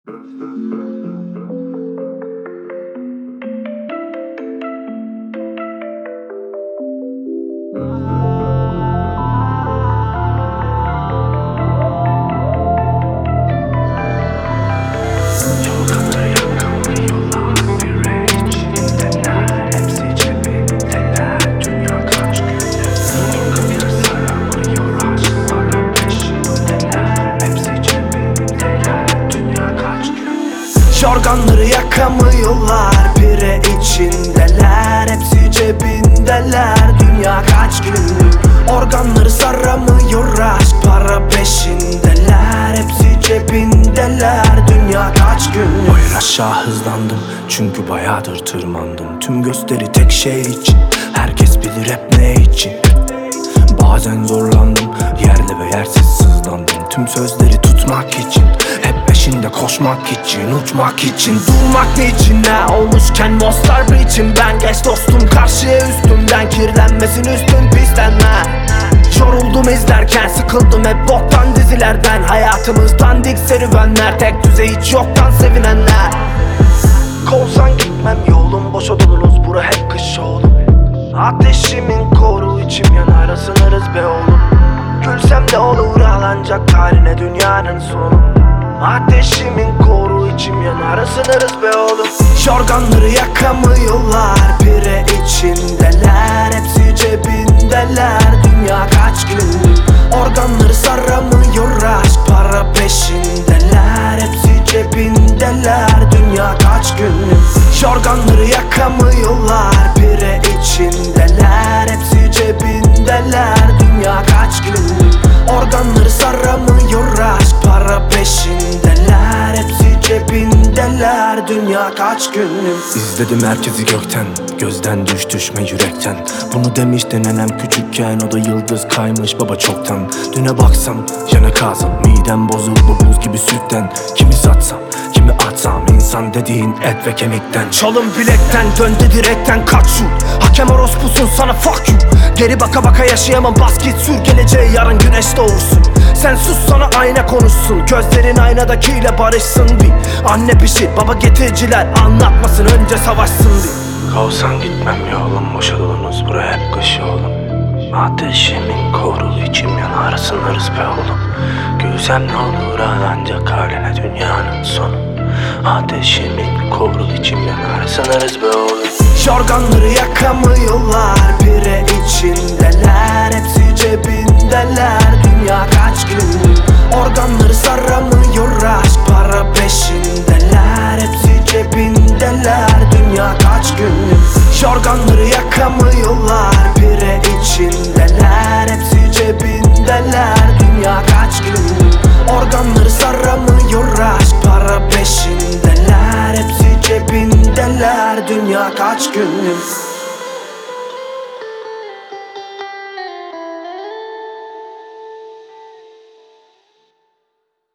Yorganları yakamıyorlar, pire içindeler, hepsi cebindeler. Dünya kaç günlük, organları saramıyor aşk, para peşindeler, hepsi cebindeler. Dünya kaç günlük. Hayır, aşağı hızlandım çünkü bayağıdır tırmandım. Tüm gösteri tek şey için, herkes bilir hep ne için. Bazen zorlandım, yerli ve yersiz sızlandım. Tüm sözleri tutmak için, hep peşinde koşmak için, uçmak için. Durmak niçin, ne olmuşken Mostar Bridge'im ben. Geç dostum karşıya, üstümden kirlenmesin üstün pislenme. Yoruldum izlerken, sıkıldım hep boktan dizilerden. Hayatımız dandik serüvenler, tek düzey hiç yoktan sevinenler. Kovsan gitmem, yolum boşa dolunuz, bura hep kış oğlum. Ateşimin koru, içim yanar, ısınırız be oğlum. Gülsem de olur, ağlanacak haline dünyanın sonu. Ateşimin koru, içim yanar, ısınırız be oğlum. Yorganları yakamıyorlar, pire içindeler, hepsi cebindeler. Dünya kaç günlük, organları saramıyor aşk, para peşindeler, hepsi cebindeler. Dünya kaç günlük. Yorganları yakamıyorlar, pire içindeler, hepsi cebindeler. Dünya kaç günlük, organları saramıyor aşk, para peşindeler, hepsi cebindeler. Dünya kaç günlük. İzledim herkesi gökten, gözden düşme yürekten. Bunu demişti nenem küçükken, o da yıldız kaymış baba çoktan. Düne baksam yanık ağzım, midem bozuk bu buz gibi sütten. Kimi satsam, kimi atsam, insan dediğin et ve kemikten. Çalın bilekten, döndü direkten, kaç şut. Hakem orospusun, sana fuck you. Geri baka baka yaşayamam, bas git sür, geleceği yarın güneş doğursun. Sen sus, sana ayna konuşsun, gözlerin aynadakiyle barışsın bir. Anne pişir, baba getiriciler anlatmasın, önce savaşsın bir. Kovsan gitmem, yolum boşa dolunuz, bura hep kış oğlum. Ateşimin koru, içim yanar, ısınırız be oğlum. Gülsem ne olur, ağlanacak haline dünyanın sonu. Ateşimin koru, içim yanar, ısınırız be oğlum. Yorganları yakamıyorlar, pire içindeler, hepsi cebindeler. Dünya kaç günlük, organları saramıyor aşk, para peşindeler, hepsi cebindeler. Dünya kaç günlük. Yorganları yakamıyorlar, pire içindeler, hepsi cebindeler. Dünya kaç günlük, organları saramıyor